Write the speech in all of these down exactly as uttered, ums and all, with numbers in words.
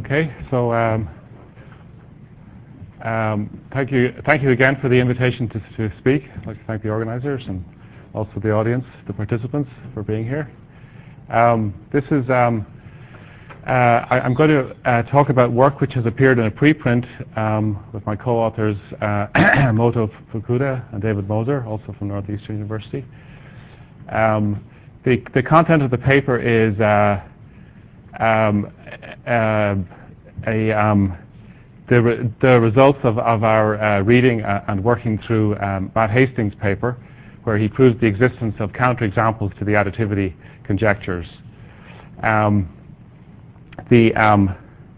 Okay, so um, um, thank you, thank you again for the invitation to, to speak. I'd like to thank the organisers and also the audience, the participants, for being here. Um, this is um, uh, I, I'm going to uh, talk about work which has appeared in a preprint um, with my co-authors uh, Moto Fukuda and David Moser, also from Northeastern University. Um, the, the content of the paper is uh, um, uh, a, um, the, re the results of, of our uh, reading uh, and working through um, Matt Hastings' paper, where he proves the existence of counterexamples to the additivity conjectures. Um, the um,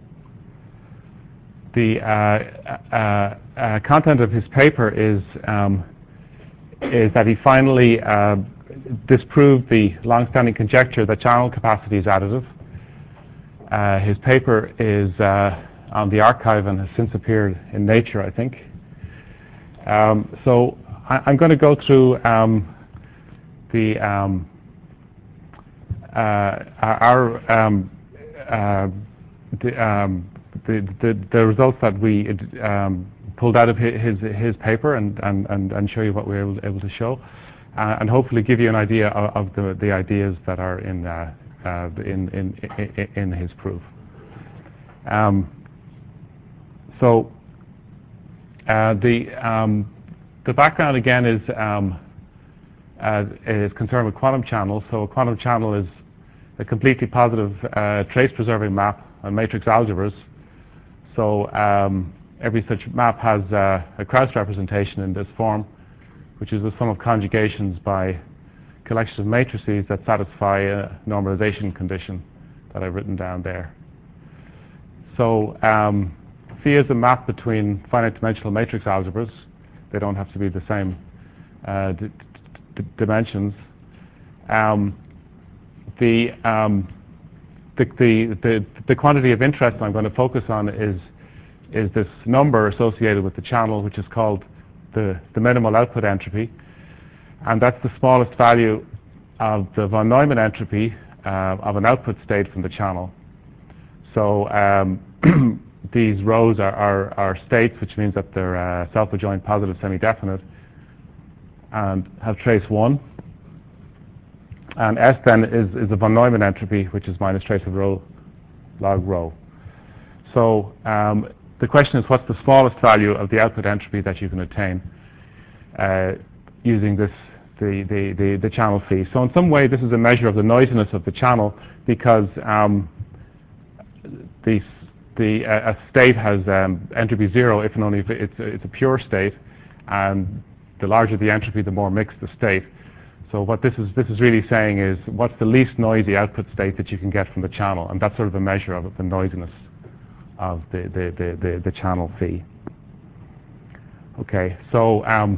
the uh, uh, uh, content of his paper is um, is that he finally uh, disproved the long-standing conjecture that channel capacity is additive. Uh, his paper is uh, on the archive and has since appeared in Nature, I think. Um, so I, I'm going to go through um, the um, uh, our um, uh, the, um, the, the the results that we um, pulled out of his his paper and and and, and show you what we were able, able to show, uh, and hopefully give you an idea of, of the the ideas that are in. Uh, Uh, in, in, in, in his proof. Um, so uh, the, um, the background again is, um, uh, is concerned with quantum channels. So a quantum channel is a completely positive uh, trace-preserving map on matrix algebras. So um, every such map has uh, a Krauss representation in this form, which is the sum of conjugations by collection of matrices that satisfy a normalization condition that I've written down there. So um, phi is a map between finite dimensional matrix algebras. They don't have to be the same uh, d d dimensions. Um, the, um, the, the, the, the quantity of interest I'm going to focus on is, is this number associated with the channel, which is called the, the minimal output entropy. And that's the smallest value of the von Neumann entropy uh, of an output state from the channel. So um, these rows are, are, are states, which means that they're uh, self-adjoint positive semi-definite and have trace one. And S then is, is the von Neumann entropy, which is minus trace of rho log rho. So um, the question is, what's the smallest value of the output entropy that you can attain uh, using this The, the, the, the channel phi. So in some way this is a measure of the noisiness of the channel, because um, the, the, uh, a state has um, entropy zero if and only if it's, it's a pure state, and the larger the entropy, the more mixed the state. So what this is, this is really saying is, what's the least noisy output state that you can get from the channel, and that's sort of a measure of the noisiness of the, the, the, the, the channel phi. Okay, so um,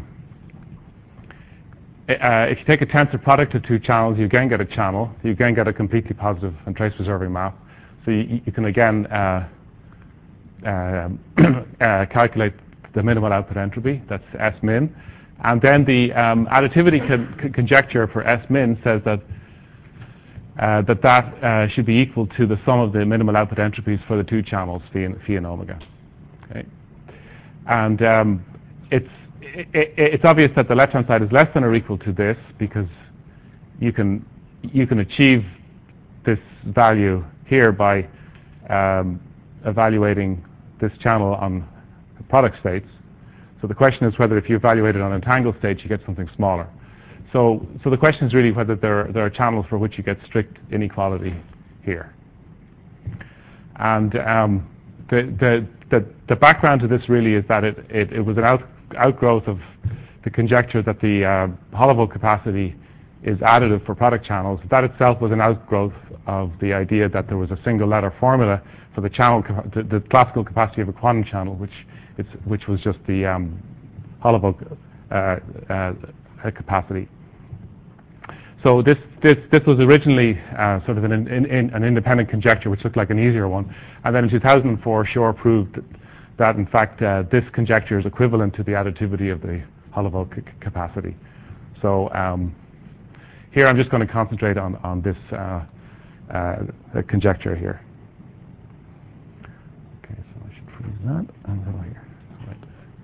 Uh, if you take a tensor product of two channels, you again get a channel. You again get a completely positive and trace-preserving map. So you, you can again uh, uh, uh, calculate the minimal output entropy. That's S min. And then the um, additivity con conjecture for S min says that uh, that, that uh, should be equal to the sum of the minimal output entropies for the two channels, phi and, phi and omega. Okay. And um, it's It, it, it's obvious that the left-hand side is less than or equal to this, because you can you can achieve this value here by um, evaluating this channel on product states. So the question is whether if you evaluate it on entangled states, you get something smaller. So so the question is really whether there there are channels for which you get strict inequality here. And um, the, the the the background to this really is that it it, it was an out outgrowth of the conjecture that the uh, Holovod capacity is additive for product channels. That itself was an outgrowth of the idea that there was a single letter formula for the channel, the, the classical capacity of a quantum channel, which it's, which was just the um, Holovod uh, uh, capacity. So this this this was originally uh, sort of an in, in, an independent conjecture, which looked like an easier one, and then in two thousand four, Shor proved that in fact uh, this conjecture is equivalent to the additivity of the Holovod capacity. So um, here I'm just going to concentrate on, on this uh, uh, conjecture here. that and over here. Right.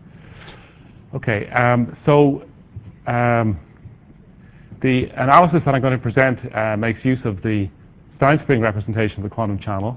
Okay, um, so um, the analysis that I'm going to present uh, makes use of the Steinspring representation of the quantum channel.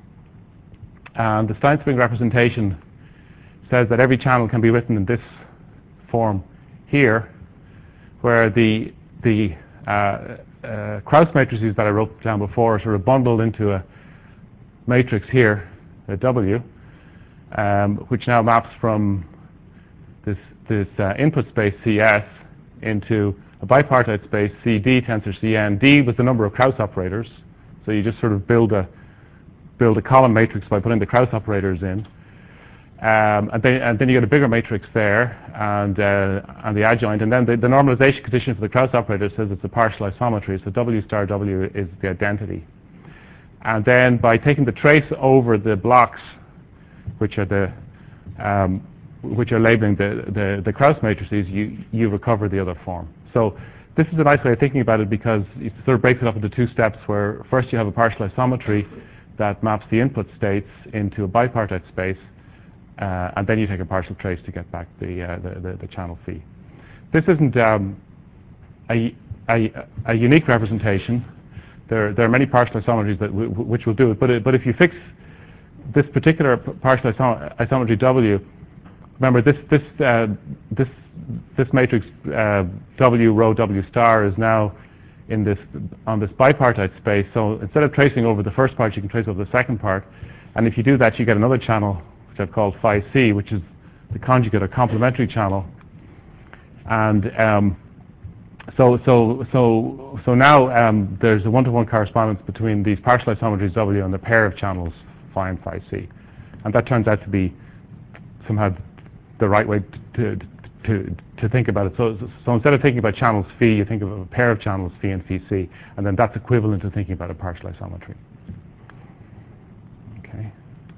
And the Steinspring representation says that every channel can be written in this form here, where the the uh, uh, Krauss matrices that I wrote down before are sort of bundled into a matrix here, a W, um, which now maps from this this uh, input space C S into a bipartite space C D tensor C N. D was the number of Krauss operators, so you just sort of build a build a column matrix by putting the Krauss operators in. Um, and, then, and then you get a bigger matrix there, and uh, and the adjoint, and then the, the normalization condition for the Krauss operator says it's a partial isometry, so W star W is the identity. And then by taking the trace over the blocks, which are the um, which are labeling the, the, the Krauss matrices, you you recover the other form. So this is a nice way of thinking about it, because it sort of breaks it up into two steps, where first you have a partial isometry that maps the input states into a bipartite space. Uh, and then you take a partial trace to get back the, uh, the, the, the channel phi. This isn't um, a, a, a unique representation. There, there are many partial isometries that w which will do it. But, it, but if you fix this particular partial isom isometry W, remember this, this, uh, this, this matrix uh, W rho W star is now in this, on this bipartite space. So instead of tracing over the first part, you can trace over the second part. And if you do that, you get another channel, which I've called phi C, which is the conjugate or complementary channel. And um, so, so, so, so now um, there's a one-to-one correspondence between these partial isometries W and the pair of channels phi and phi C. And that turns out to be somehow the right way to, to, to think about it. So, so instead of thinking about channels phi, you think of a pair of channels phi and phi C, and then that's equivalent to thinking about a partial isometry. Okay.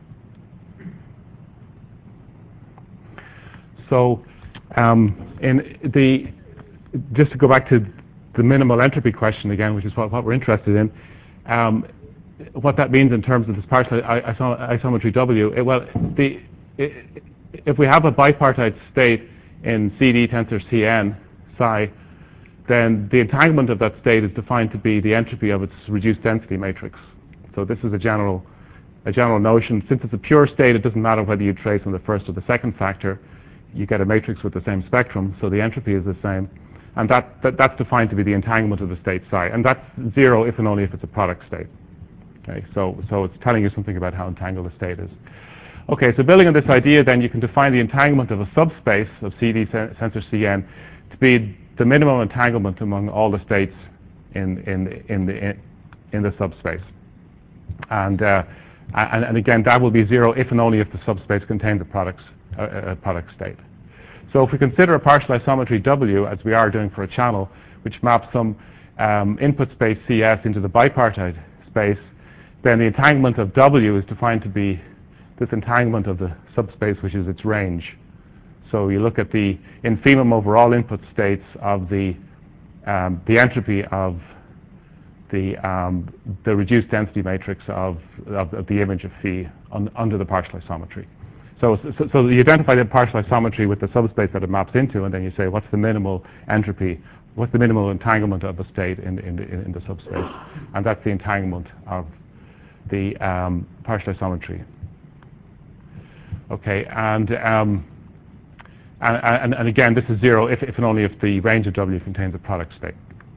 So, um, in the just to go back to the minimal entropy question again, which is what, what we're interested in, um, what that means in terms of this partial isom isometry W. It, well, the it, if we have a bipartite state in C D tensor C N psi, then the entanglement of that state is defined to be the entropy of its reduced density matrix. So this is a general a general notion. Since it's a pure state, it doesn't matter whether you trace on the first or the second factor. You get a matrix with the same spectrum, so the entropy is the same. And that, that, that's defined to be the entanglement of the state psi. And that's zero if and only if it's a product state. Okay, so, so it's telling you something about how entangled the state is. Okay, so building on this idea, then you can define the entanglement of a subspace of C D tensor C N to be the minimum entanglement among all the states in, in, in, the, in, in the subspace. And, uh, and, and again, that will be zero if and only if the subspace contains a product, uh, a product state. So if we consider a partial isometry W, as we are doing for a channel, which maps some um, input space C S into the bipartite space, then the entanglement of W is defined to be this entanglement of the subspace, which is its range. So you look at the infimum over all input states of the um, the entropy of the um, the reduced density matrix of, of, of the image of phi un, under the partial isometry. So, so, so you identify the partial isometry with the subspace that it maps into, and then you say, what's the minimal entropy, what's the minimal entanglement of a state in, in, the, in the subspace? And that's the entanglement of the um, partial isometry. Okay, and, um, and, and, and again, this is zero if, if and only if the range of W contains a product state.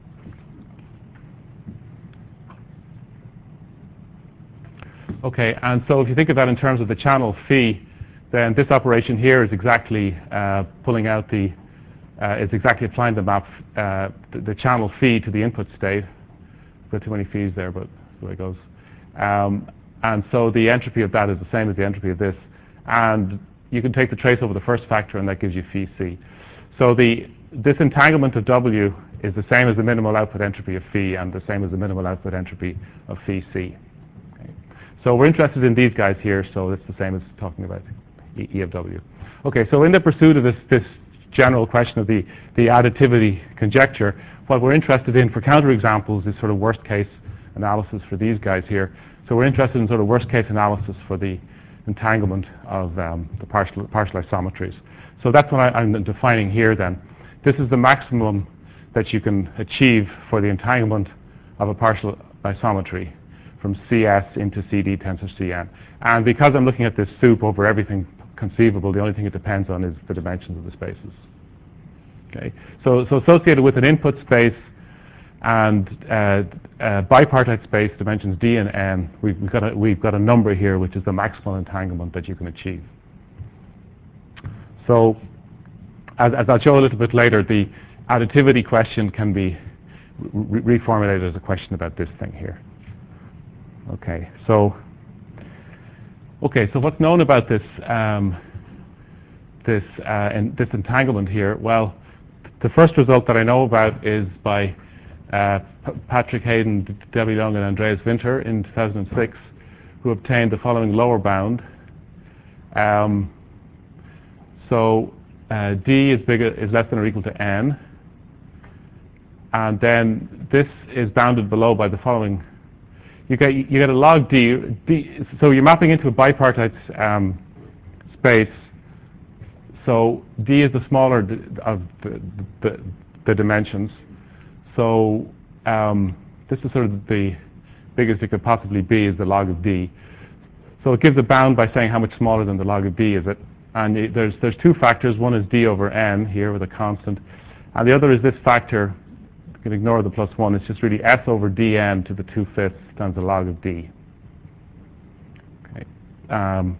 Okay, and so if you think of that in terms of the channel phi, then this operation here is exactly uh, pulling out the, uh, is exactly applying the map, uh, the, the channel phi to the input state. I've got too many phis there, but that's the way it goes. Um, and so the entropy of that is the same as the entropy of this. And you can take the trace over the first factor, and that gives you phi c. So the, this entanglement of W is the same as the minimal output entropy of phi and the same as the minimal output entropy of phi c. Okay. So we're interested in these guys here, so it's the same as talking about E, e of W. Okay, so in the pursuit of this, this general question of the, the additivity conjecture, what we're interested in for counterexamples is sort of worst case analysis for these guys here. So we're interested in sort of worst case analysis for the entanglement of um, the partial, partial isometries. So that's what I, I'm defining here then. This is the maximum that you can achieve for the entanglement of a partial isometry from C S into C D tensor C N. And because I'm looking at this soup over everything conceivable, the only thing it depends on is the dimensions of the spaces. Okay. So, so associated with an input space and uh, uh, bipartite space, dimensions D and N, we've, we've, got a, we've got a number here which is the maximal entanglement that you can achieve. So, as, as I'll show a little bit later, the additivity question can be re reformulated as a question about this thing here. Okay, so okay, so what's known about this um, this uh, and this entanglement here? Well, the first result that I know about is by uh, Patrick Hayden, Debbie Young, and Andreas Winter in two thousand six, who obtained the following lower bound. Um, so uh, D is bigger is less than or equal to N, and then this is bounded below by the following. You get you get a log D, D. So you're mapping into a bipartite um, space. So D is the smaller d of the, the, the dimensions. So um, this is sort of the biggest it could possibly be is the log of D. So it gives a bound by saying how much smaller than the log of D is it. And it, there's there's two factors. One is D over N here with a constant, and the other is this factor. You can ignore the plus one. It's just really S over Dn to the two fifths times the log of D. Okay. Um,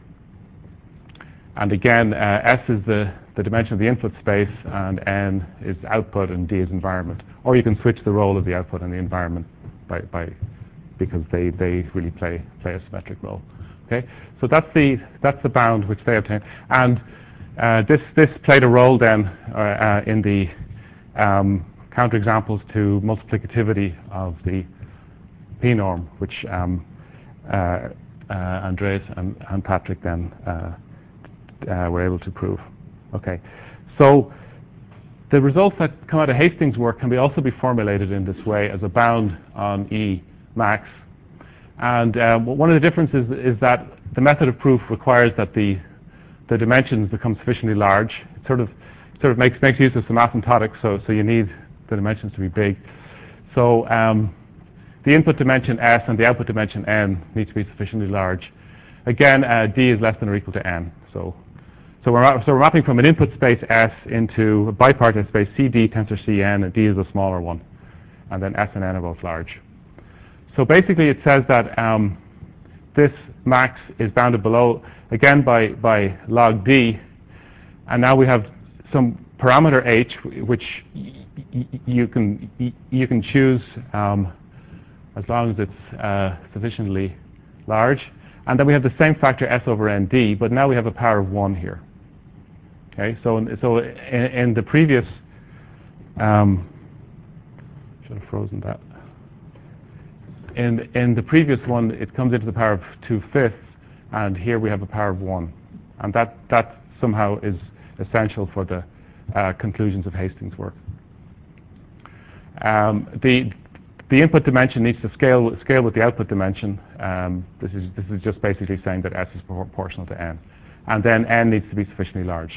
and again, uh, S is the, the dimension of the input space, and N is output, and D is environment. Or you can switch the role of the output and the environment by, by because they, they really play play a symmetric role. Okay. So that's the that's the bound which they obtain, and uh, this this played a role then uh, uh, in the um, counterexamples to multiplicativity of the p-norm, which um, uh, uh, Andreas and, and Patrick then uh, uh, were able to prove. Okay, so the results that come out of Hastings' work can be also be formulated in this way as a bound on E max. And uh, one of the differences is that the method of proof requires that the the dimensions become sufficiently large. It sort of sort of makes makes use of some asymptotics, so so you need the dimensions to be big. So um, the input dimension S and the output dimension N need to be sufficiently large. Again, uh, D is less than or equal to N. So, so we're so we're mapping from an input space S into a bipartite space C D tensor C N, and D is a smaller one, and then S and N are both large. So basically, it says that um, this max is bounded below again by by log D, and now we have some parameter H, which you can you can choose um, as long as it's uh, sufficiently large, and then we have the same factor S over N D, but now we have a power of one here. Okay, so in, so in, in the previous um, should have frozen that. In in the previous one, it comes into the power of two fifths, and here we have a power of one, and that that somehow is essential for the uh, conclusions of Hastings' work. Um, the the input dimension needs to scale scale with the output dimension. Um, this is this is just basically saying that S is proportional to N, and then N needs to be sufficiently large.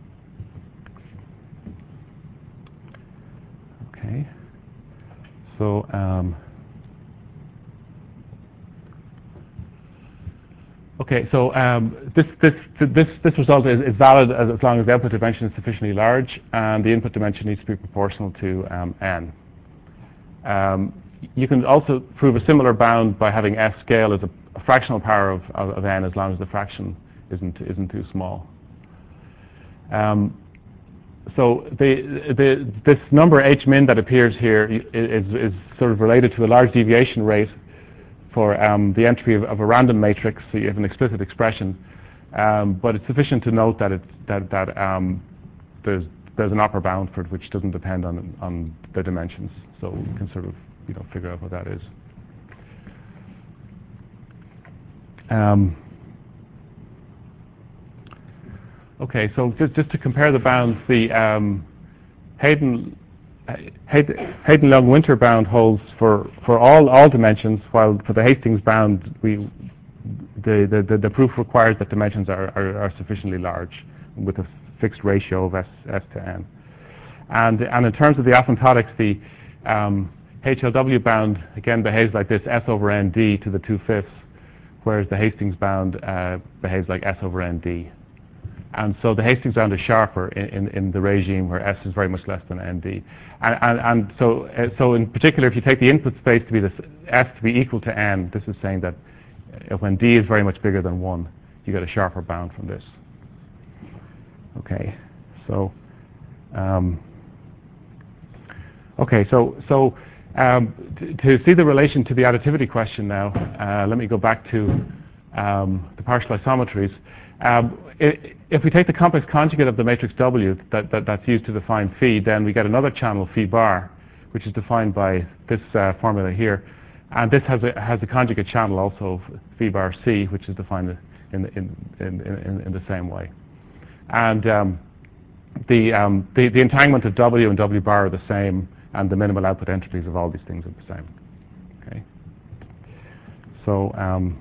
Okay. So. Um, Okay, so um, this, this, this, this result is, is valid as, as long as the output dimension is sufficiently large, and the input dimension needs to be proportional to um, N. Um, you can also prove a similar bound by having S scale as a, a fractional power of, of, of N, as long as the fraction isn't, isn't too small. Um, so the, the, this number H min that appears here is, is sort of related to a large deviation rate for um, the entropy of, of a random matrix, so you have an explicit expression, um, but it's sufficient to note that it's that that um, there's there's an upper bound for it which doesn't depend on on the dimensions, so you can sort of you know figure out what that is. Um, okay, so just just to compare the bounds, the um, Hayden. Hayden-Young-Winter bound holds for, for all all dimensions, while for the Hastings bound we the, the, the, the proof requires that dimensions are, are, are sufficiently large with a fixed ratio of S, S to N. And, and in terms of the asymptotics, the um, H L W bound, again, behaves like this, S over N D to the two-fifths, whereas the Hastings bound uh, behaves like S over N D. And so the Hastings bound is sharper in, in, in the regime where S is very much less than N D. And, and, and so, uh, so in particular, if you take the input space to be this S to be equal to N, this is saying that uh, when D is very much bigger than one, you get a sharper bound from this. Okay, so um, okay, so so um, to see the relation to the additivity question now, uh, let me go back to um, the partial isometries. Um, it, if we take the complex conjugate of the matrix W that, that, that's used to define phi, then we get another channel, phi bar, which is defined by this uh, formula here. And this has a, has a conjugate channel also, phi bar C, which is defined in, in, in, in, in the same way. And um, the, um, the, the entanglement of W and W bar are the same, and the minimal output entities of all these things are the same. Okay. So, um,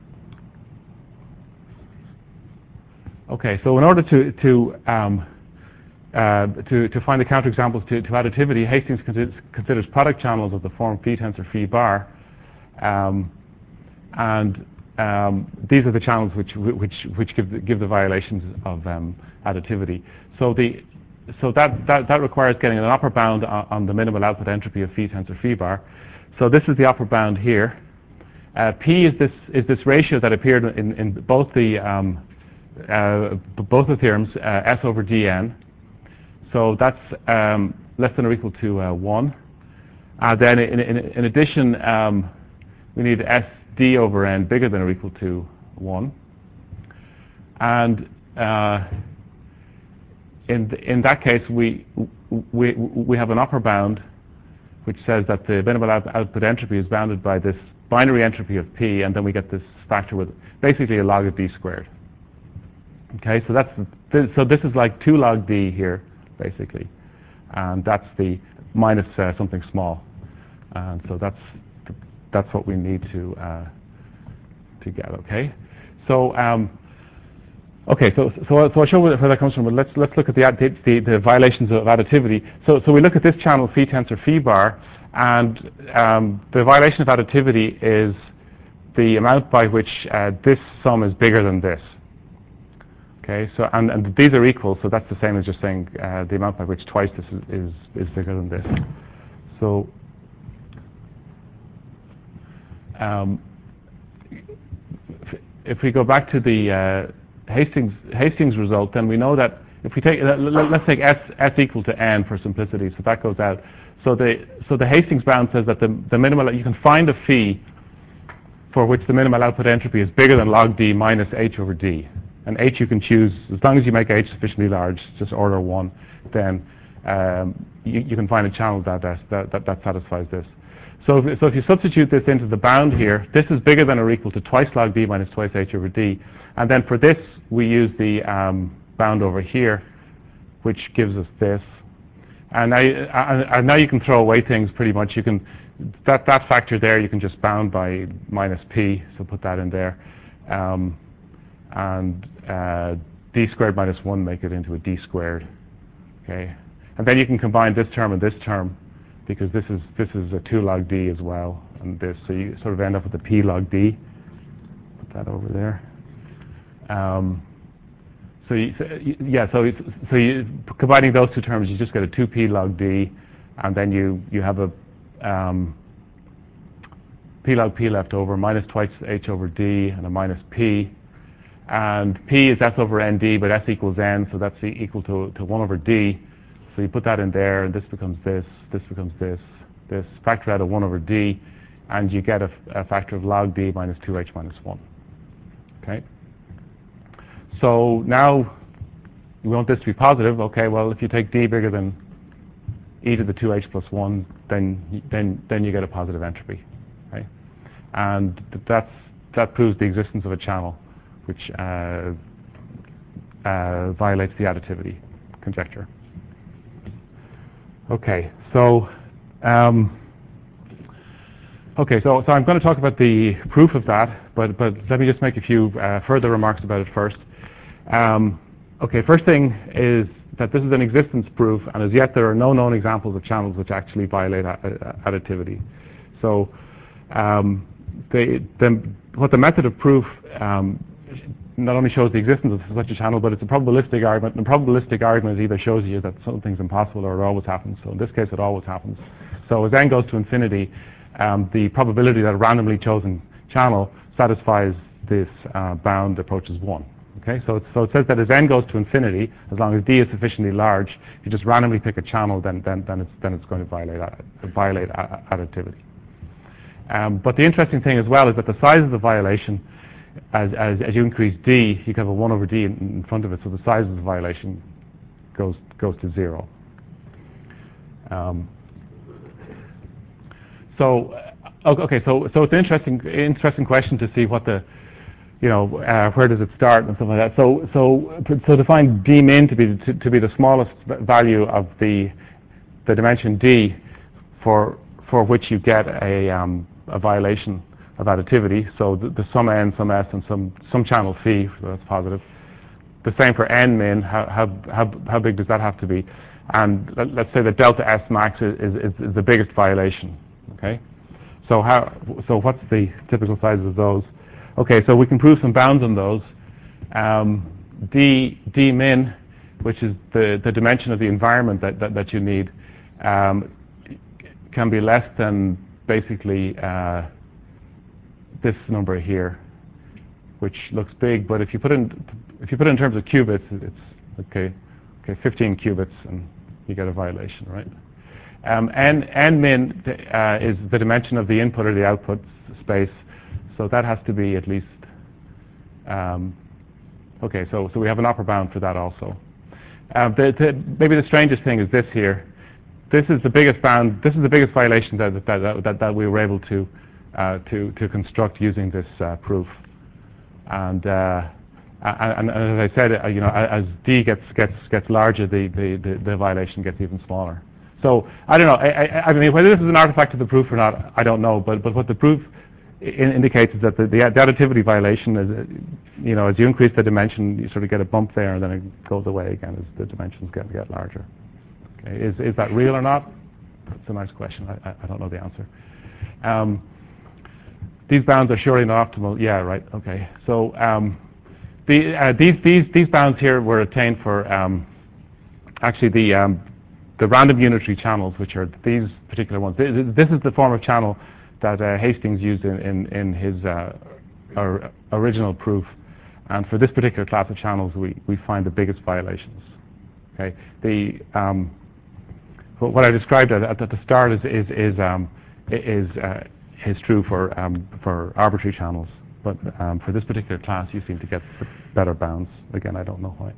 okay, so in order to to um, uh, to, to find the counterexamples to, to additivity, Hastings considers, considers product channels of the form phi tensor phi bar, um, and um, these are the channels which which which give the, give the violations of um, additivity. So the so that, that that requires getting an upper bound on, on the minimal output entropy of phi tensor phi bar. So this is the upper bound here. Uh, P is this is this ratio that appeared in, in both the um, uh, both the theorems, uh, S over dn. So that's um, less than or equal to uh, one. Uh, then in, in, in addition, um, we need S d over n bigger than or equal to one. And uh, in th in that case, we we we have an upper bound which says that the minimal out output entropy is bounded by this binary entropy of P, and then we get this factor with basically a log of d squared. Okay, so that's th so this is like two log d here, basically, and that's the minus uh, something small, and so that's that's what we need to uh, to get. Okay, so um, okay, so so so I'll show where that comes from. But let's let's look at the the, the violations of additivity. So so we look at this channel phi tensor phi bar, and um, the violation of additivity is the amount by which uh, this sum is bigger than this. Okay, so and, and these are equal, so that's the same as just saying uh, the amount by which twice this is, is, is bigger than this. So um, if, if we go back to the uh, Hastings Hastings result, then we know that if we take uh, let, let's take s s equal to n for simplicity, so that goes out. So the so the Hastings bound says that the the minimal you can find a phi for which the minimal output entropy is bigger than log d minus h over d. And h you can choose, as long as you make h sufficiently large, just order one, then um, you, you can find a channel that that, that, that satisfies this. So if, so if you substitute this into the bound here, this is bigger than or equal to twice log d minus twice h over d. And then for this, we use the um, bound over here, which gives us this. And now, and now you can throw away things pretty much. You can, that, that factor there, you can just bound by minus p, so put that in there. Um, and uh, d squared minus one make it into a d squared, okay? And then you can combine this term and this term, because this is this is a two log d as well, and this, so you sort of end up with a p log d. Put that over there. Um, so, you, so you, yeah, so it's, so you, combining those two terms, you just get a two p log d, and then you you have a um, p log p left over minus twice h over d and a minus p. And p is s over nd, but s equals n, so that's equal to, to one over d. So you put that in there, and this becomes this, this becomes this, this. Factor out of one over d, and you get a, a factor of log d minus two h minus one. Okay? So now we want this to be positive. Okay, well, if you take d bigger than e to the two h plus one, then, then, then you get a positive entropy. Okay? And that's, that proves the existence of a channel which uh, uh, violates the additivity conjecture. Okay, so um, Okay, so, so I'm going to talk about the proof of that, but, but let me just make a few uh, further remarks about it first. Um, okay, first thing is that this is an existence proof, and as yet there are no known examples of channels which actually violate a- a- additivity. So um, the, the, what the method of proof um, not only shows the existence of such a channel, but it's a probabilistic argument, and a probabilistic argument either shows you that something's impossible or it always happens. So in this case, it always happens. So as n goes to infinity, um, the probability that a randomly chosen channel satisfies this uh, bound approaches one. Okay, so, it's, so it says that as n goes to infinity, as long as d is sufficiently large, if you just randomly pick a channel, then then, then it's then it's going to violate uh, violate uh, additivity. Um, but the interesting thing as well is that the size of the violation, as as, as you increase d, you can have a one over d in, in front of it, so the size of the violation goes goes to zero. Um, so uh, okay, so so it's an interesting interesting question to see what the you know, uh, where does it start and stuff like that. So, so, so to find d min to be to, to be the smallest value of the the dimension d, for for which you get a um, a violation of additivity. So the, the sum n, sum s, and some some channel phi. So that's positive. The same for n min. How how how, how big does that have to be? And let, let's say that delta s max is, is is the biggest violation. Okay. So how so what's the typical sizes of those? Okay, so we can prove some bounds on those. Um, d, d min, which is the, the dimension of the environment that, that, that you need, um, can be less than basically uh, this number here, which looks big, but if you put in if you put it in terms of qubits, it's okay, okay, fifteen qubits, and you get a violation, right? Um, n, n min uh, is the dimension of the input or the output space. So that has to be at least, um, okay, so, so we have an upper bound for that also. Uh, the, the, maybe the strangest thing is this here. This is the biggest bound, this is the biggest violation that, that, that, that we were able to, uh, to, to construct using this uh, proof. And, uh, and, and as I said, uh, you know, as d gets, gets, gets larger, the, the, the, the violation gets even smaller. So I don't know, I, I, I mean, whether this is an artifact of the proof or not, I don't know, but, but what the proof in indicates is that the, the additivity violation is, you know, as you increase the dimension, you sort of get a bump there, and then it goes away again as the dimensions get get larger. Okay, is is that real or not? That's a nice question. I, I, I don't know the answer. Um, these bounds are surely not optimal. Yeah, right. Okay. So um, the uh, these these these bounds here were attained for um, actually the um, the random unitary channels, which are these particular ones. This is the form of channel that uh, Hastings used in, in, in his uh, or original proof. And for this particular class of channels, we, we find the biggest violations. Okay, the um, what I described at, at the start is is is um, is, uh, is true for um, for arbitrary channels, but um, for this particular class, you seem to get better bounds. Again, I don't know why.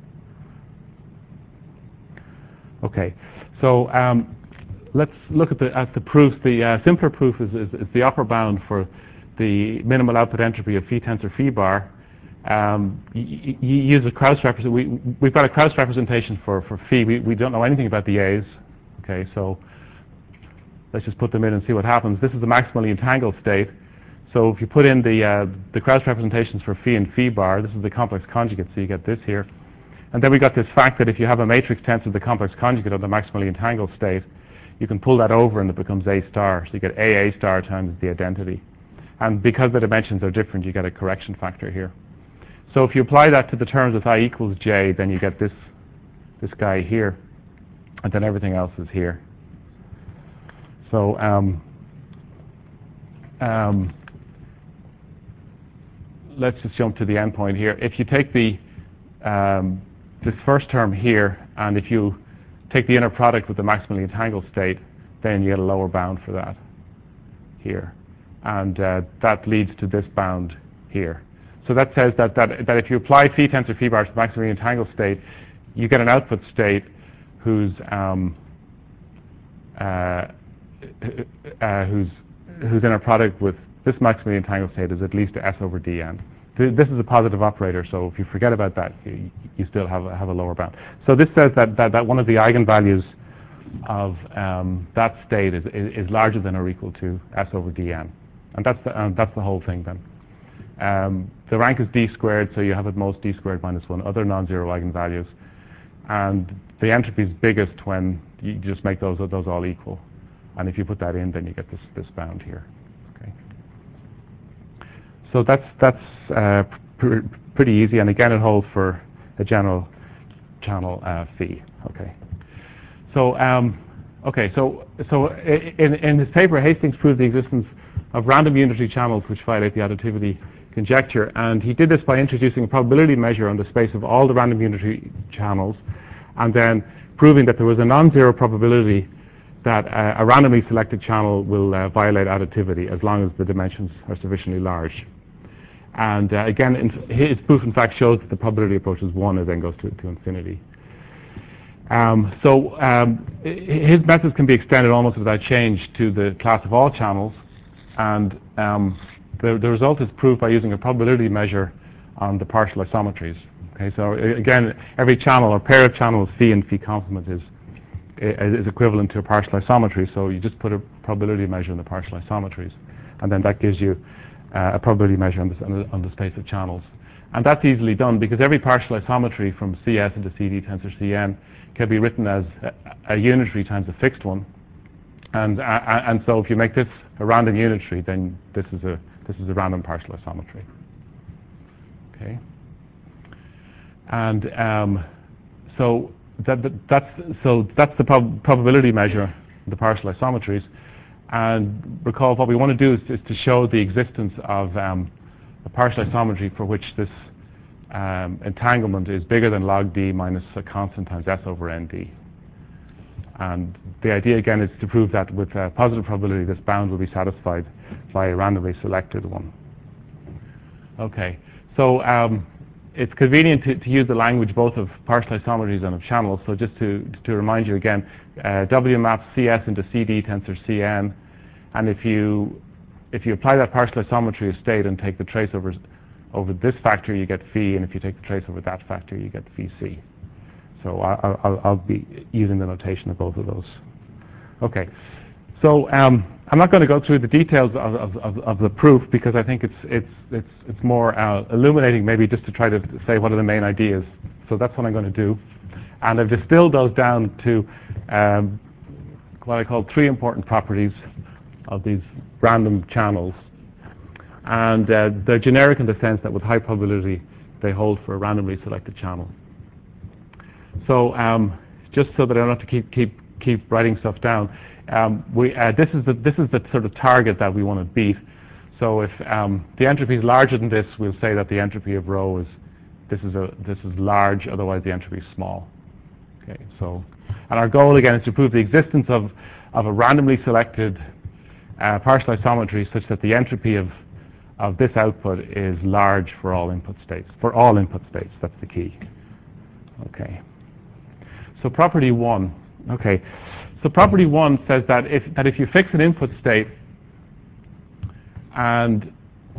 Okay, so um, let's look at the at the proofs. The uh, simpler proof is, is, is the upper bound for the minimal output entropy of phi tensor phi bar. Um, you, you use a Krauss representation. We, we've got a Krauss representation for for phi. We, we don't know anything about the A's. Okay, so let's just put them in and see what happens. This is the maximally entangled state. So if you put in the uh, the Krauss representations for phi and phi bar, this is the complex conjugate. So you get this here. And then we got this fact that if you have a matrix tensor of the complex conjugate of the maximally entangled state, you can pull that over and it becomes A star. So you get A A star times the identity. And because the dimensions are different, you get a correction factor here. So if you apply that to the terms of I equals J, then you get this this guy here. And then everything else is here. So um, um, let's just jump to the endpoint here. If you take the um, this first term here, and if you take the inner product with the maximally entangled state, then you get a lower bound for that here. And uh, that leads to this bound here. So that says that, that, that if you apply phi tensor phi bar to the maximally entangled state, you get an output state whose um, uh, uh, whose whose inner product with this maximally entangled state is at least S over dn. This is a positive operator, so if you forget about that, you, you still have a, have a lower bound. So this says that, that, that one of the eigenvalues of um, that state is, is, is larger than or equal to S over dn. And that's the, uh, that's the whole thing then. Um, the rank is d squared, so you have at most d squared minus one, other non-zero eigenvalues. And the entropy is biggest when you just make those, those all equal. And if you put that in, then you get this, this bound here. Okay. So that's, that's uh, pr pretty easy, and again it holds for a general channel uh, phi. Okay. So, um, okay, so, so in, in his paper, Hastings proved the existence of random unitary channels which violate the additivity conjecture, and he did this by introducing a probability measure on the space of all the random unitary channels, and then proving that there was a non-zero probability that uh, a randomly selected channel will uh, violate additivity as long as the dimensions are sufficiently large. And uh, again, in his proof in fact shows that the probability approaches one and then goes to, to infinity. Um, so um, his methods can be extended almost without change to the class of all channels, and um, the, the result is proved by using a probability measure on the partial isometries. Okay, so again, every channel or pair of channels, phi and phi complement, is is equivalent to a partial isometry. So you just put a probability measure in the partial isometries, and then that gives you uh, a probability measure on the, on the on the space of channels. And that's easily done because every partial isometry from C S into C D tensor C n can be written as a, a unitary times a fixed one. And uh, and so if you make this a random unitary, then this is a this is a random partial isometry. Okay. And um, so that, that that's so that's the prob probability measure, the partial isometries. And recall what we want to do is, is to show the existence of um, a partial isometry for which this um, entanglement is bigger than log d minus a constant times s over nd. And the idea again is to prove that with a positive probability this bound will be satisfied by a randomly selected one. Okay, so um, it's convenient to, to use the language both of partial isometries and of channels. So just to, to remind you again, uh, W maps C S into C D tensor C n, and if you if you apply that partial isometry of state and take the trace over over this factor, you get phi, and if you take the trace over that factor, you get phi c. So I'll, I'll, I'll be using the notation of both of those. Okay, so um, I'm not going to go through the details of, of, of, of the proof because I think it's it's it's it's more uh, illuminating, maybe just to try to say what are the main ideas. So that's what I'm going to do, and I've distilled those down to um, what I call three important properties of these random channels, and uh, they're generic in the sense that with high probability they hold for a randomly selected channel. So um, just so that I don't have to keep keep keep writing stuff down, um, we uh, this is the this is the sort of target that we want to beat. So if um, the entropy is larger than this, we'll say that the entropy of rho is this is a this is large. Otherwise, the entropy is small. Okay. So, and our goal again is to prove the existence of of a randomly selected uh, partial isometry such that the entropy of of this output is large for all input states. For all input states, that's the key. Okay. So property one, okay. So property one says that if that if you fix an input state and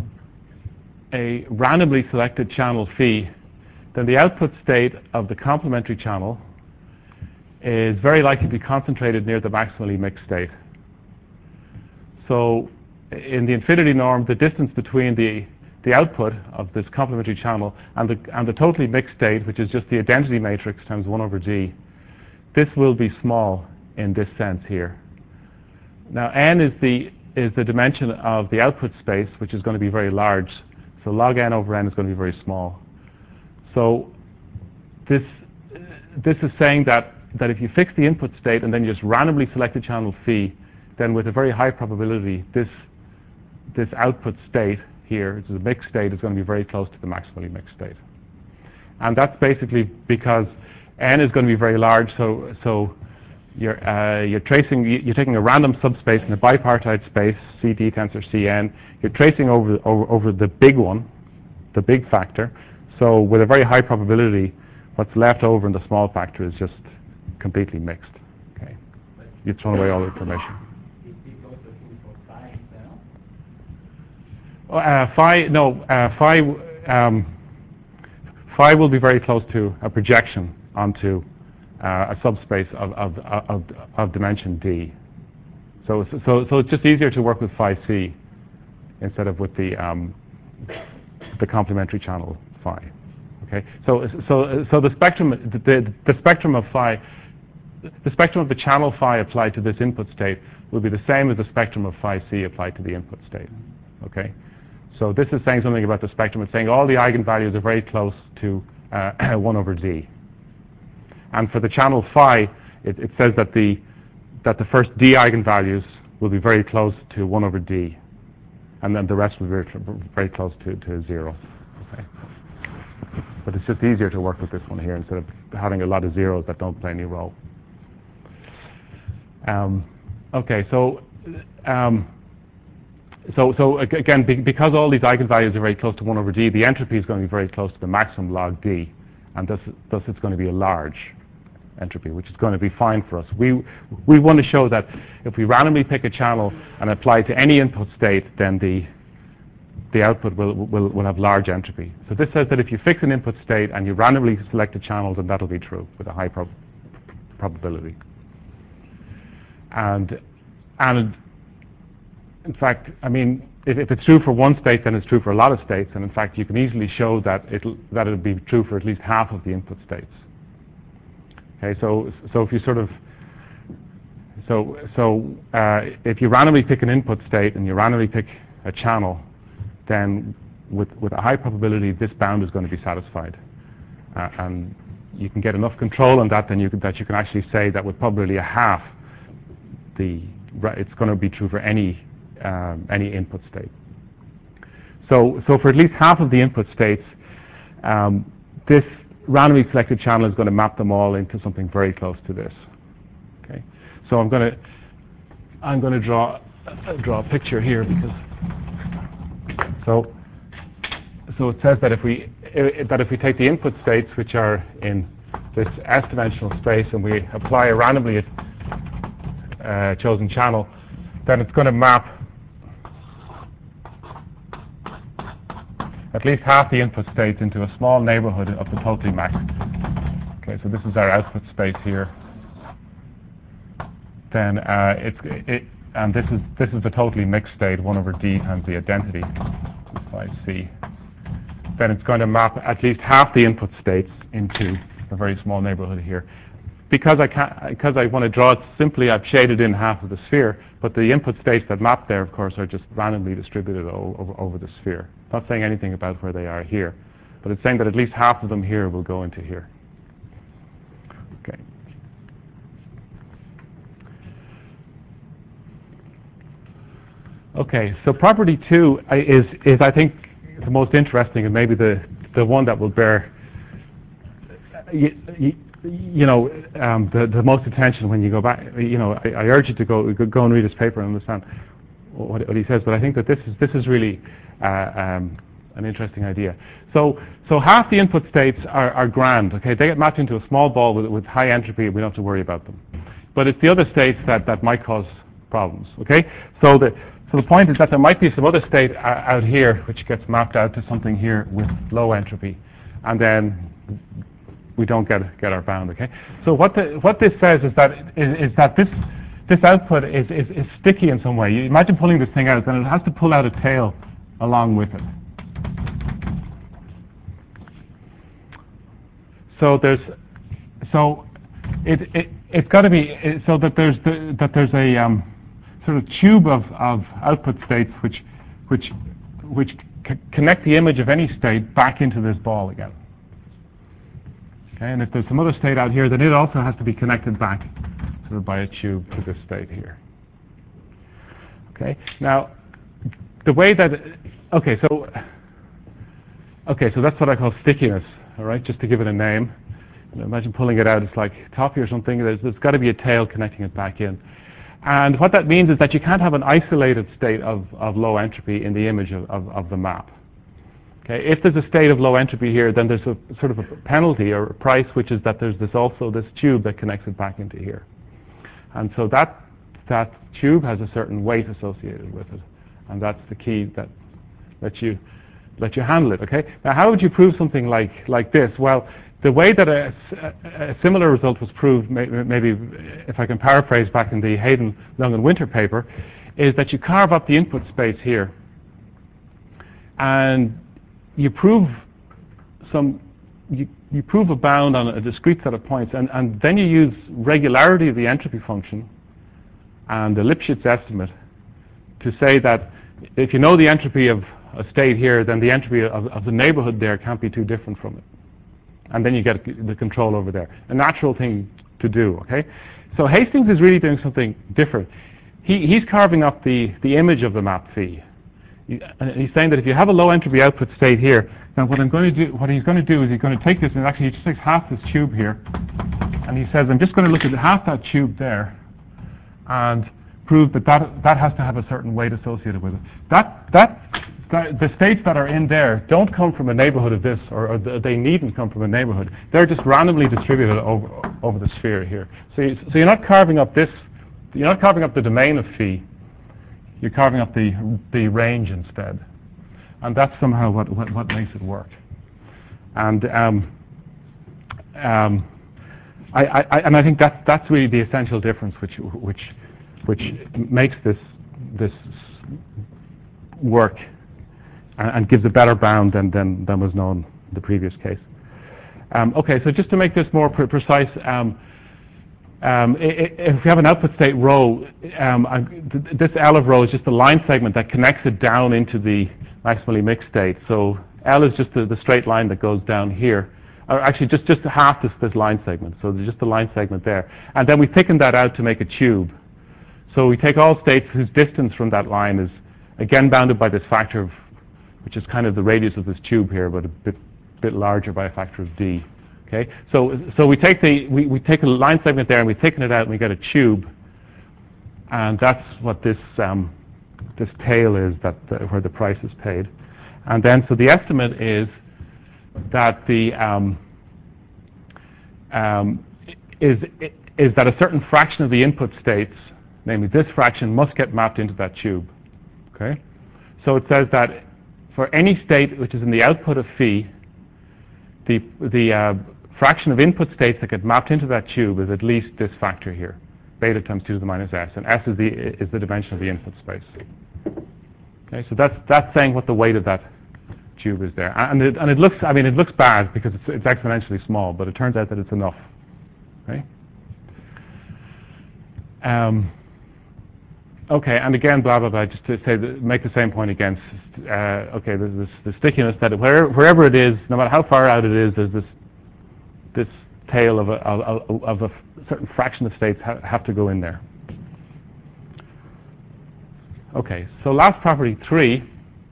a randomly selected channel phi, then the output state of the complementary channel is very likely to be concentrated near the maximally mixed state. So in the infinity norm, the distance between the the output of this complementary channel and the and the totally mixed state, which is just the identity matrix times one over d, this will be small in this sense here. Now n is the is the dimension of the output space, which is going to be very large. So log n over n is going to be very small. So this this is saying that that if you fix the input state and then you just randomly select the channel phi, then with a very high probability this this output state here, which is a mixed state, is going to be very close to the maximally mixed state. And that's basically because n is going to be very large, so so you're uh, you're tracing you're taking a random subspace in a bipartite space, C D tensor C n. You're tracing over over over the big one, the big factor. So with a very high probability, what's left over in the small factor is just completely mixed. Okay, you've thrown away all the information. Uh, phi no uh, phi um, phi will be very close to a projection onto uh, a subspace of, of, of, of dimension d. So, so, so it's just easier to work with phi c instead of with the um, the complementary channel phi. Okay, so so so the spectrum the the spectrum of phi, the spectrum of the channel phi applied to this input state will be the same as the spectrum of phi c applied to the input state. Okay, so this is saying something about the spectrum. It's saying all the eigenvalues are very close to uh, one over d. And for the channel phi, it, it says that the that the first d eigenvalues will be very close to one over d, and then the rest will be very, very close to, to zero. Okay. But it's just easier to work with this one here instead of having a lot of zeros that don't play any role. Um, okay, so um, so so again, be, because all these eigenvalues are very close to one over d, the entropy is going to be very close to the maximum log d, and thus, thus it's going to be a large entropy, which is going to be fine for us. We we want to show that if we randomly pick a channel and apply it to any input state, then the the output will, will, will have large entropy. So this says that if you fix an input state and you randomly select a channel, then that'll be true with a high prob probability. And, and in fact, I mean, if, if it's true for one state, then it's true for a lot of states. And in fact, you can easily show that it'll, that it'll be true for at least half of the input states. Okay, so, so if you sort of, so, so uh, if you randomly pick an input state and you randomly pick a channel, then with, with a high probability, this bound is going to be satisfied. Uh, and you can get enough control on that, then you can, that you can actually say that with probably a half, the, it's going to be true for any, um, any input state. So, so for at least half of the input states, um, this randomly selected channel is going to map them all into something very close to this. Okay, so I'm going to, I'm going to draw, uh, draw a picture here because. So, so it says that if we I, that if we take the input states, which are in this S-dimensional space, and we apply a randomly uh, chosen channel, then it's going to map at least half the input states into a small neighborhood of the totally maxed. Okay, so this is our output space here. Then uh, it's it, and this is this is the totally mixed state, one over d times the identity. Phi c, then it's going to map at least half the input states into a very small neighborhood here. Because I can't, because I want to draw it simply, I've shaded in half of the sphere, but the input states that map there, of course, are just randomly distributed over, over the sphere. It's not saying anything about where they are here, but it's saying that at least half of them here will go into here. Okay. Okay, so property two is, is I think, the most interesting and maybe the, the one that will bear, you, you, you know, um, the, the most attention when you go back. You know, I, I urge you to go go and read his paper and understand what, what he says. But I think that this is this is really uh, um, an interesting idea. So so half the input states are, are grand. Okay, they get mapped into a small ball with, with high entropy. We don't have to worry about them. But it's the other states that, that might cause problems. Okay, so the So the point is that there might be some other state uh, out here which gets mapped out to something here with low entropy, and then we don't get get our bound. Okay. So what the, what this says is that is, is that this this output is, is is sticky in some way. You imagine pulling this thing out, then it has to pull out a tail along with it. So there's so it it it's got to be it, so that there's the, that there's a um, sort of tube of, of output states which which which c connect the image of any state back into this ball again. Okay, and if there's some other state out here, then it also has to be connected back sort of by a tube to this state here. Okay, now the way that okay, so okay, so that's what I call stickiness. All right, just to give it a name. Imagine pulling it out. It's like toffee or something. There's, there's got to be a tail connecting it back in. And what that means is that you can't have an isolated state of, of low entropy in the image of, of, of the map. Okay, if there's a state of low entropy here, then there's a sort of a penalty or a price, which is that there's this also this tube that connects it back into here. And so that that tube has a certain weight associated with it, and that's the key that lets you let you handle it. Okay. Now, how would you prove something like like this? Well, the way that a, a similar result was proved, maybe if I can paraphrase back in the Hayden, Young and Winter paper, is that you carve up the input space here, and you prove some, you, you prove a bound on a discrete set of points, and, and then you use regularity of the entropy function and the Lipschitz estimate to say that if you know the entropy of a state here, then the entropy of, of the neighborhood there can't be too different from it. And then you get the control over there. A natural thing to do, okay? So Hastings is really doing something different. He, he's carving up the, the image of the map phi. He, and he's saying that if you have a low entropy output state here, then what I'm going to do, what he's going to do is he's going to take this, and actually he just takes half this tube here, and he says, I'm just going to look at half that tube there, and prove that that, that has to have a certain weight associated with it. That, that, that the states that are in there don't come from a neighborhood of this, or, or they needn't come from a neighborhood. They're just randomly distributed over, over the sphere here. So, you, so you're not carving up this, you're not carving up the domain of phi, you're carving up the, the range instead. And that's somehow what, what, what makes it work. And um, um, I, I, and I think that's, that's really the essential difference which, which, which makes this, this work and, and gives a better bound than, than, than was known in the previous case. Um, okay, so just to make this more pre precise, um, um, if we have an output state rho, um, I, th this L of rho is just the line segment that connects it down into the maximally mixed state. So L is just the, the straight line that goes down here. Or actually, just, just half this, this line segment. So there's just the line segment there. And then we thicken that out to make a tube. So we take all states whose distance from that line is, again, bounded by this factor of, which is kind of the radius of this tube here, but a bit, bit larger by a factor of d. Okay? So, so we, take the, we, we take a line segment there and we thicken it out and we get a tube. And that's what this, um, this tail is, that the, where the price is paid. And then, so the estimate is that the um, um, is is that a certain fraction of the input states, namely this fraction, must get mapped into that tube. Okay, so it says that for any state which is in the output of phi, the the uh, fraction of input states that get mapped into that tube is at least this factor here, beta times two to the minus s, and s is the is the dimension of the input space. Okay, so that's that's saying what the weight of that tube is there, and it, and it looks, I mean, it looks bad because it's, it's exponentially small, but it turns out that it's enough. Okay. Um, okay, and again, blah blah blah. Just to say, that, make the same point again. Uh, okay, there's this the stickiness that wherever, wherever it is, no matter how far out it is, there's this this tail of a of, of a certain fraction of states ha have to go in there. Okay, so last property three.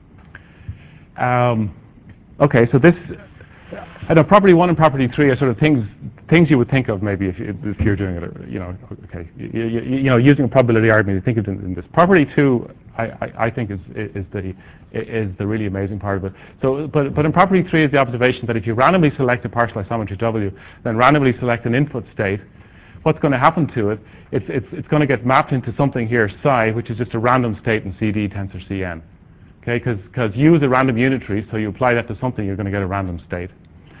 Um, okay, so this, I know property one and property three are sort of things things you would think of maybe if, you, if you're doing it, you know, okay, you, you, you know, using a probability argument, you think of it in, in this. Property two, I, I, I think is is the is the really amazing part of it. So, but but in property three is the observation that if you randomly select a partial isometry W, then randomly select an input state, what's going to happen to it? It's it's it's going to get mapped into something here, psi, which is just a random state in C D tensor C n. Okay, because U is a random unitary, so you apply that to something, you're going to get a random state.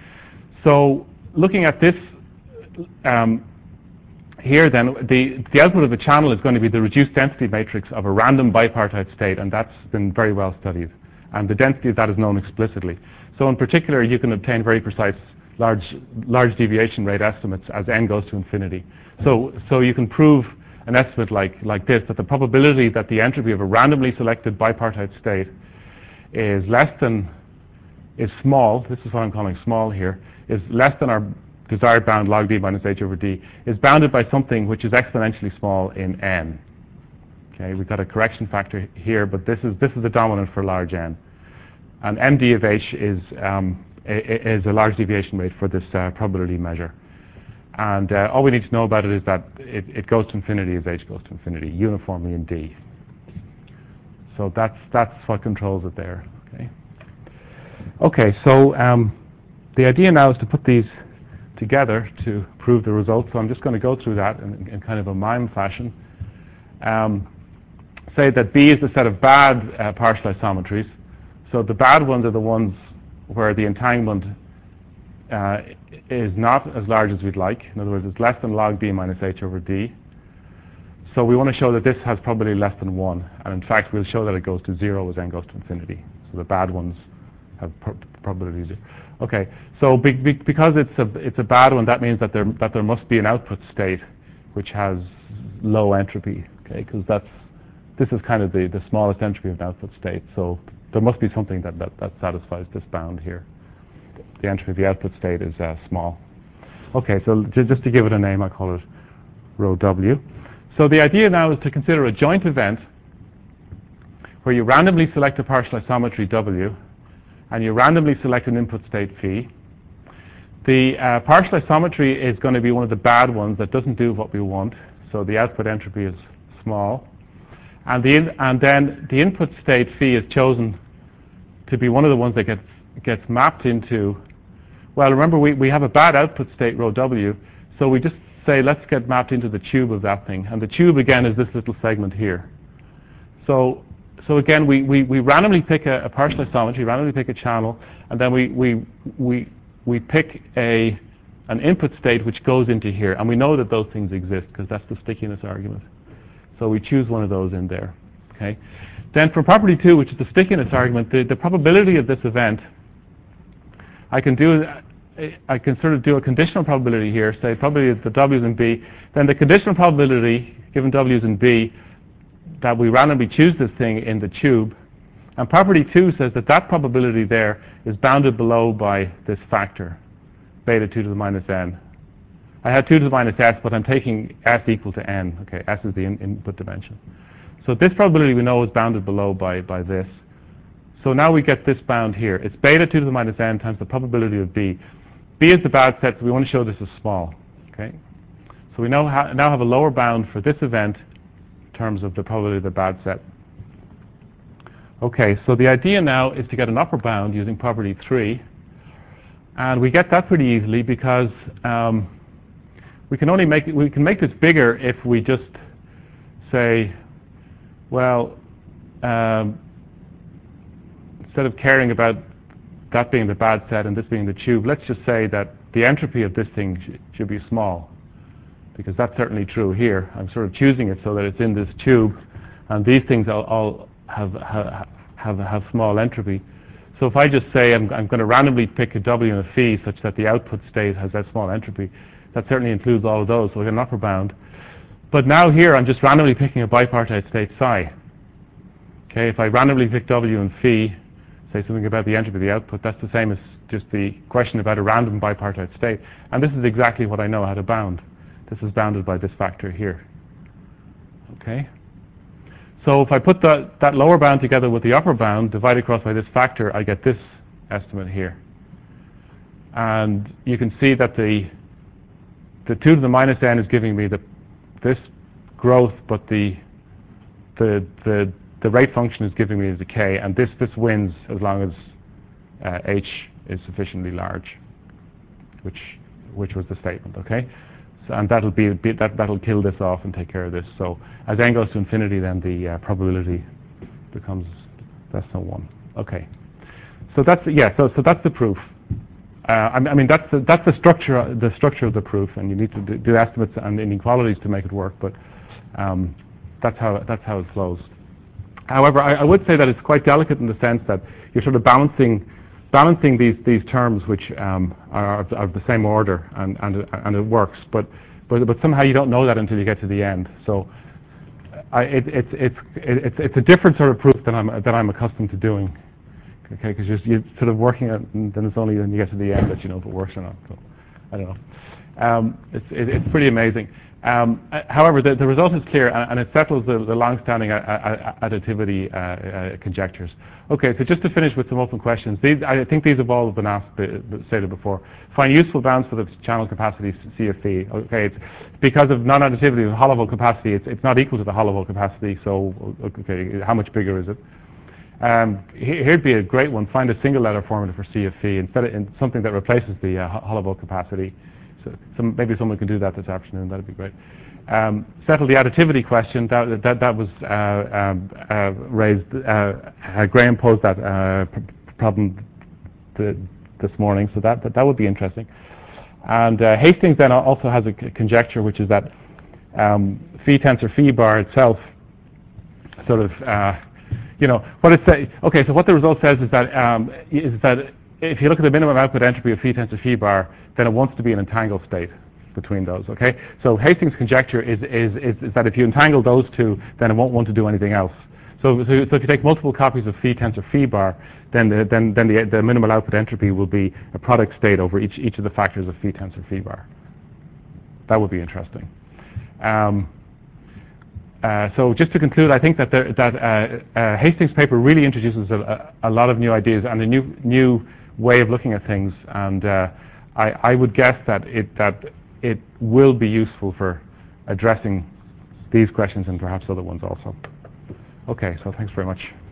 So looking at this um, here, then the the output of the channel is going to be the reduced density matrix of a random bipartite state, and that's been very well studied. And the density of that is known explicitly. So in particular, you can obtain very precise large large deviation rate estimates as n goes to infinity. So so you can prove an estimate like, like this, that the probability that the entropy of a randomly selected bipartite state is less than, is small, this is what I'm calling small here, is less than our desired bound log d minus h over d, is bounded by something which is exponentially small in n. Okay, we've got a correction factor here, but this is, this is the dominant for large n. And M D of h is, um, is a large deviation rate for this uh, probability measure. And uh, all we need to know about it is that it, it goes to infinity as h goes to infinity, uniformly in D. So that's, that's what controls it there. Okay, okay so um, the idea now is to put these together to prove the results. So I'm just going to go through that in, in kind of a mime fashion. Um, say that B is a set of bad uh, partial isometries. So the bad ones are the ones where the entanglement Uh, is not as large as we'd like. In other words, it's less than log d minus h over d. So we want to show that this has probability less than one. And in fact, we'll show that it goes to zero as n goes to infinity. So the bad ones have pr probability zero. Okay, so be, be, because it's a it's a bad one, that means that there that there must be an output state which has low entropy. Okay, because that's this is kind of the the smallest entropy of an output state. So there must be something that that, that satisfies this bound here. The entropy of the output state is uh, small. Okay, so just to give it a name, I call it rho W. So the idea now is to consider a joint event where you randomly select a partial isometry W and you randomly select an input state phi. The uh, partial isometry is going to be one of the bad ones that doesn't do what we want, so the output entropy is small. And, the in, and then the input state phi is chosen to be one of the ones that gets, gets mapped into, well, remember we, we have a bad output state rho W, so we just say let's get mapped into the tube of that thing. And the tube, again, is this little segment here. So So again, we, we, we randomly pick a, a partial isometry, randomly pick a channel, and then we, we, we, we pick a, an input state which goes into here. And we know that those things exist because that's the stickiness argument. So we choose one of those in there. Okay. Then for property two, which is the stickiness argument, the, the probability of this event, I can do I can sort of do a conditional probability here, say probability that W is in B. Then the conditional probability, given W is in B, that we randomly choose this thing in the tube, and property two says that that probability there is bounded below by this factor, beta two to the minus n. I had two to the minus s, but I'm taking s equal to n. Okay, s is the in input dimension. So this probability we know is bounded below by, by this. So now we get this bound here. It's beta two to the minus n times the probability of b. B is the bad set, so we want to show this is small. Okay, so we now, ha now have a lower bound for this event terms of the probability of the bad set. Okay, so the idea now is to get an upper bound using property three, and we get that pretty easily because um, we can only make it, we can make this bigger if we just say, well, um, instead of caring about that being the bad set and this being the tube, let's just say that the entropy of this thing sh should be small, because that's certainly true here. I'm sort of choosing it so that it's in this tube, and these things all, all have, have, have, have small entropy. So if I just say I'm, I'm going to randomly pick a W and a phi such that the output state has that small entropy, that certainly includes all of those, so we get an upper bound. But now here I'm just randomly picking a bipartite state psi. Okay, if I randomly pick W and phi, say something about the entropy of the output, that's the same as just the question about a random bipartite state. And this is exactly what I know how to bound. This is bounded by this factor here. Okay? So if I put the, that lower bound together with the upper bound, divide across by this factor, I get this estimate here. And you can see that the, the two to the minus n is giving me the, this growth, but the, the, the, the rate function is giving me the k, and this, this wins as long as uh, h is sufficiently large, which, which was the statement. Okay? And that'll be, be that that'll kill this off and take care of this. So as n goes to infinity, then the uh, probability becomes less than one. Okay. So that's yeah. So so that's the proof. Uh, I, I mean that's the, that's the structure the structure of the proof, and you need to do, do estimates and inequalities to make it work. But um, that's how that's how it flows. However, I, I would say that it's quite delicate in the sense that you're sort of balancing. Balancing these these terms, which um, are of, of the same order, and and and it works, but but but somehow you don't know that until you get to the end. So, I, it, it's it's it's it's a different sort of proof that I'm that I'm accustomed to doing. Okay, because you're, you're sort of working it, and then it's only when you get to the end that you know if it works or not. So, I don't know. Um, it's it, it's pretty amazing. Um, however, the, the result is clear, and, and it settles the, the long-standing a, a, additivity uh, uh, conjectures. Okay, so just to finish with some open questions, these, I think these have all been asked, uh, stated before. Find useful bounds for the channel capacity C of phi. Okay, it's because of non-additivity of Holovell capacity, it's, it's not equal to the Holovell capacity, so okay, how much bigger is it? Um, here'd be a great one. Find a single letter formula for C of phi instead of in something that replaces the uh, Holovell capacity. So some, maybe someone can do that this afternoon. That'd be great. Um, settle the additivity question. That that, that was uh, um, uh, raised. Uh, uh, Graham posed that uh, pr problem th this morning. So that, that that would be interesting. And uh, Hastings then also has a conjecture, which is that um, phi tensor phi bar itself sort of uh, you know, what it say, okay, so what the result says is that, um, is that if you look at the minimum output entropy of phi tensor phi bar, then it wants to be an entangled state between those, okay? So Hastings' conjecture is, is, is, is that if you entangle those two, then it won't want to do anything else. So, so, so if you take multiple copies of phi tensor phi bar, then the, then, then the, the minimal output entropy will be a product state over each, each of the factors of phi tensor phi bar. That would be interesting. Um, uh, so just to conclude, I think that, there, that uh, uh, Hastings' paper really introduces a, a, a lot of new ideas and a new, new way of looking at things, and uh, I, I would guess that it, that it will be useful for addressing these questions and perhaps other ones also. Okay, so thanks very much.